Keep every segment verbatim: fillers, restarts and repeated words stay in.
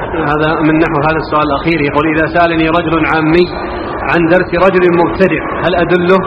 هذا من نحو هذا السؤال الأخير، يقول: إذا سألني رجل عامي عن درس رجل مبتدع هل أدله؟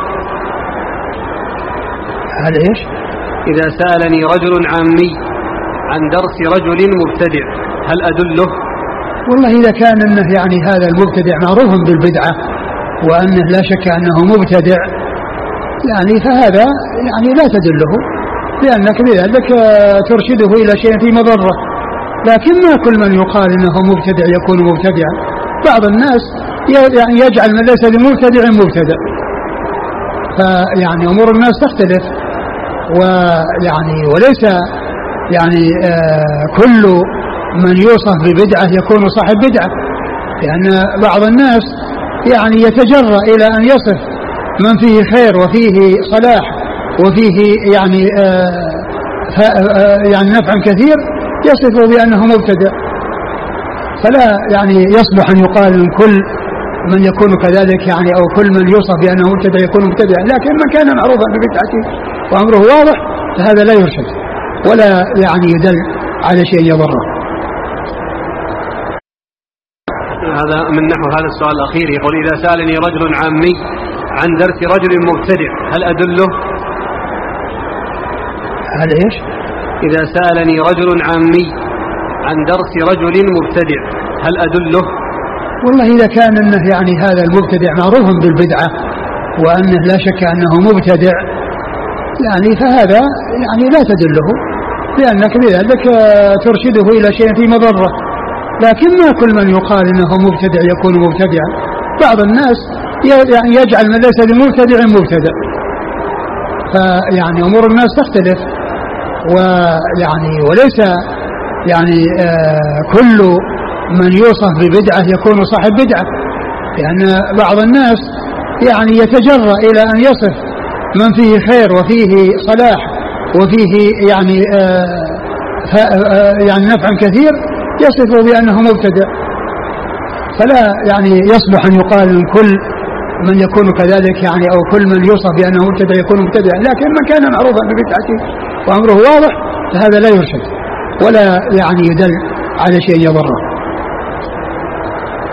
هل إيش؟ إذا سألني رجل عامي عن درس رجل مبتدع هل أدله؟ والله إذا كان أنه يعني هذا المبتدع معروف بالبدعة وأنه لا شك أنه مبتدع يعني فهذا يعني لا تدله، لأنك بذلك ترشده إلى شيء في مضرة. لكن ما كل من يقال إنه مبتدع يكون مبتدعا، بعض الناس يعني يجعل من ليس بمبتدع مبتدع، فيعني أمور الناس تختلف، ويعني وليس يعني آه كل من يوصف ببدعة يكون صاحب بدعة، لأن بعض الناس يعني يتجرأ إلى أن يصف من فيه خير وفيه صلاح وفيه يعني آه آه يعني نفع كثير يصفه بأنه مبتدع، فلا يعني يصلح أن يقال من كل من يكون كذلك يعني أو كل من يوصف بأنه مبتدع يكون مبتدع، لكن من كان معروفا ببدعته وأمره واضح فهذا لا يرشد ولا يعني يدل على شيء يضره. هذا من نحو هذا السؤال الأخير، يقول: إذا سألني رجل عامي عن درس رجل مبتدع هل أدله؟ هل إيش؟ إذا سألني رجل عامي عن درس رجل مبتدع هل أدله؟ والله إذا كان أنه يعني هذا المبتدع معروف بالبدعة وأنه لا شك أنه مبتدع يعني فهذا يعني لا تدله، لأنك بذلك ترشده إلى شيء في مضرة. لكن ما كل من يقال إنه مبتدع يكون مبتدعا، بعض الناس يعني يجعل من ليس بمبتدع مبتدع، فيعني أمور الناس تختلف، ويعني وليس يعني آه كل من يوصف ببدعة يكون صاحب بدعة، لأن بعض الناس يعني يتجرأ إلى أن يصف من فيه خير وفيه صلاح وفيه يعني آه آه يعني نفع كثير يصفه بأنه مبتدع، فلا يعني يصلح أن يقال من كل من يكون كذلك يعني أو كل من يوصف بأنه مبتدع يكون مبتدع، لكن من كان معروفا ببدعته وأمره واضح فهذا لا يرشد ولا يعني يدل على شيء يضره.